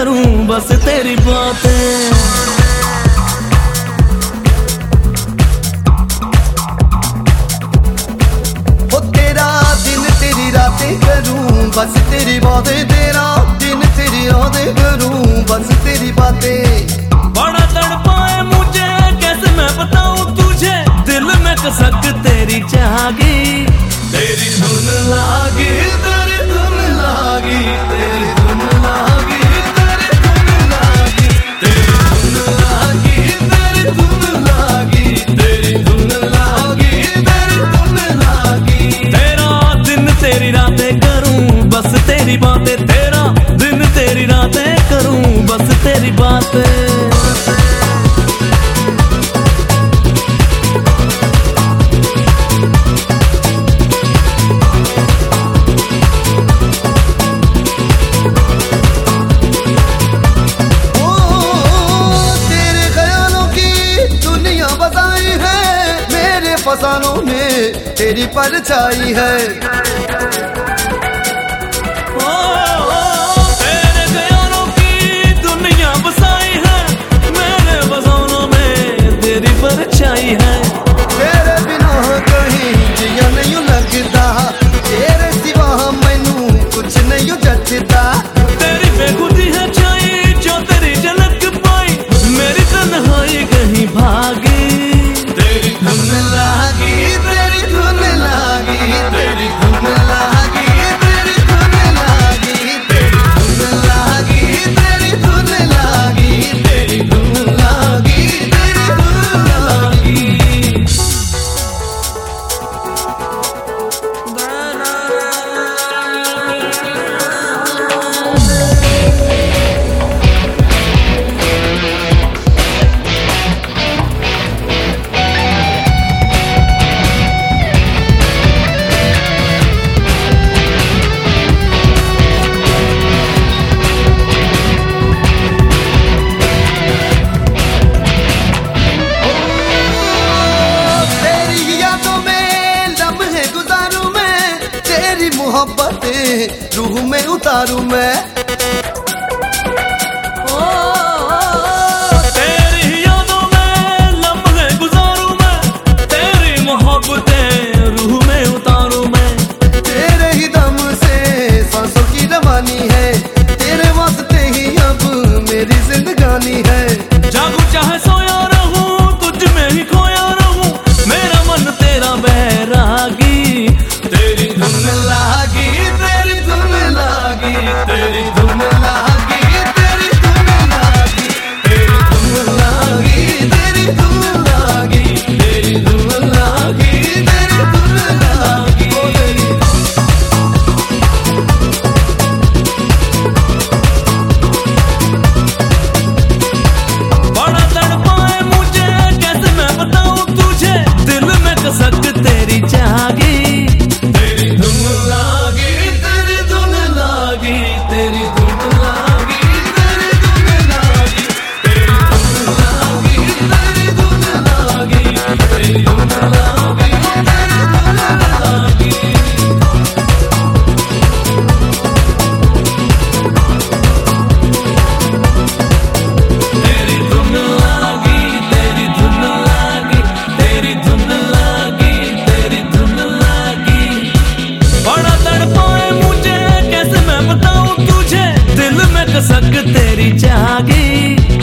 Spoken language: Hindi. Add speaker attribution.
Speaker 1: करूं बस तेरी बातें।
Speaker 2: ओ तेरा दिन तेरी रातें करूं बस तेरी बातें, तेरा दिन तेरी रातें करूं बस तेरी बातें।
Speaker 1: बड़ा तड़पाए मुझे कैसे मैं बताऊं तुझे, दिल में कसक तेरी जागी।
Speaker 2: तेरी धुन लागी, तेरी धुन लागी, तेरी धुन लागी, तेरी धुन लागी, तेरी धुन लागी, तेरी धुन लागी, तेरी धुन लागी, तेरी धुन लागी।
Speaker 1: तेरा दिन तेरी रातें करूं बस तेरी बातें, तेरा दिन तेरी रातें करूं बस तेरी बातें।
Speaker 2: फसानों में तेरी परछाई है।
Speaker 1: तेरे ख्यालों की दुनिया बसाई है, मेरे फसानों में तेरी परछाई है।
Speaker 2: तेरे बिना कहीं जिया नहीं लगता, तेरे सिवा मैनू कुछ नहीं जचता।
Speaker 1: तेरी बेखुदी है छाई जो तेरी झलक पाई, मेरी तन्हाई कहीं भागी।
Speaker 2: तेरी धुन लागी, तेरी धुन लागी, तेरी धुन लागी, तेरी धुन लागी, तेरी धुन लागी, तेरी धुन लागी, तेरी धुन लागी, तेरी धुन लागी। मोहब्बतें रूह में उतारूं मैं।
Speaker 1: तेरी यादों में लम्हे गुजारूं मैं, तेरी मोहब्बतें रूह में उतारूं मैं।
Speaker 2: तेरे ही दम से सांसों की रवानी है, तेरे वास्ते ही अब मेरी जिंदगानी है।
Speaker 1: जागूं चाहे सोया रहूं तुझ में ही खोया रहूं, मेरा मन तेरा बैरागी।
Speaker 2: तेरी धुन लागी, तेरी धुन लागी, तेरी धुन लागी, तेरी धुन लागी, तेरी धुन लागी, तेरी धुन लागी, तेरी धुन लागी, तेरी धुन लागी।
Speaker 1: बड़ा तड़पाए मुझे कैसे मैं बताऊं तुझे, दिल में कसक तेरी जागी।
Speaker 2: तेरी धुन लागी, तेरी धुन लागी, तेरी धुन लागी, तेरी धुन लागी, तेरी धुन लागी, तेरी धुन लागी, तेरी धुन लागी, तेरी धुन लागी। तेरी धुन लागी, तेरी धुन लागी, तेरी धुन लागी, तेरी धुन लागी।
Speaker 1: बड़ा तड़पाए मुझे कैसे मैं बताऊं तुझे, दिल में कसक तेरी जागी।